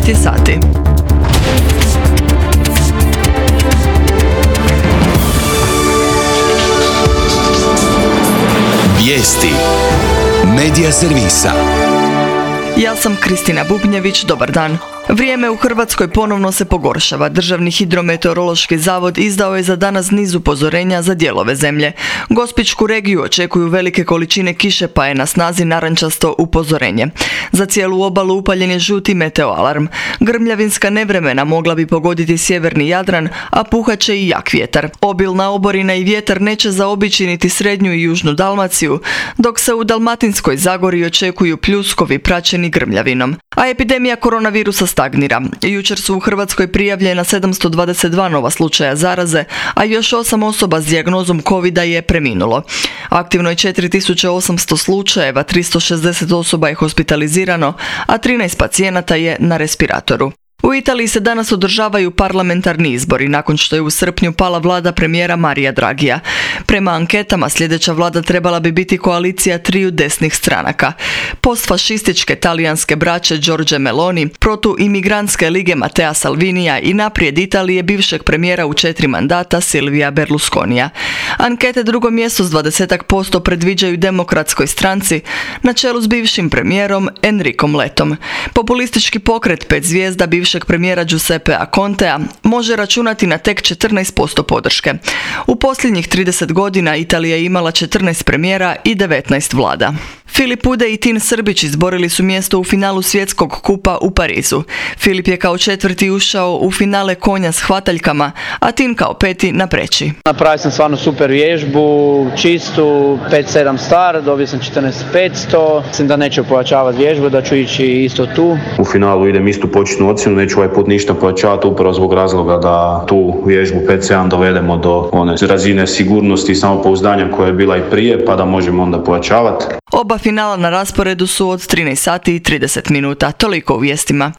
9 je sati. Vijesti Medija servisa. Ja sam Kristina Bubnjević, dobar dan. Vrijeme u Hrvatskoj ponovno se pogoršava. Državni hidrometeorološki zavod izdao je za danas niz upozorenja za dijelove zemlje. Gospićku regiju očekuju velike količine kiše, pa je na snazi narančasto upozorenje. Za cijelu obalu upaljen je žuti meteoalarm. Grmljavinska nevremena mogla bi pogoditi sjeverni Jadran, a puhat će i jak vjetar. Obilna oborina i vjetar neće zaobići niti srednju i južnu Dalmaciju, dok se u Dalmatinskoj Zagori očekuju pljuskovi praćeni grmljavinom. A epidemija koronavirusa stagnira. Jučer su u Hrvatskoj prijavljena 722 nova slučaja zaraze, a još 8 osoba s dijagnozom covida je preminulo. Aktivno je 4800 slučajeva, 360 osoba je hospitalizirano, a 13 pacijenata je na respiratoru. U Italiji se danas održavaju parlamentarni izbori nakon što je u srpnju pala vlada premijera Marija Dragija. Prema anketama sljedeća vlada trebala bi biti koalicija triju desnih stranaka. Postfašističke talijanske braće Giorgia Meloni, protuimigrantske lige Mattea Salvinija i naprijed Italije bivšeg premijera u 4 mandata Silvija Berlusconija. Ankete drugo mjesto s 20% predviđaju Demokratskoj stranci na čelu s bivšim premijerom Enricom Letom. Populistički pokret 5 zvijezda bivšeg premijera Giuseppea Contea može računati na tek 14% podrške. U posljednjih 30 godina Italija je imala 14 premijera i 19 vlada. Filip Ude i Tin Srbić izborili su mjesto u finalu svjetskog kupa u Parizu. Filip je kao četvrti ušao u finale konja s hvataljkama, a Tin kao peti na preći. Napravio sam stvarno super vježbu, čistu, 5-7 star, dobio sam 14.500. Mislim da neću pojačavati vježbu, da ću ići isto tu. U finalu idem istu početnu ocjenu, neću ovaj put ništa pojačavati upravo zbog razloga da tu vježbu 5-7 dovedemo do one razine sigurnosti i samopouzdanja koja je bila i prije, pa da možemo onda pojačavati. Oba finala na rasporedu su od 13 sati i 30 minuta. Toliko u vijestima.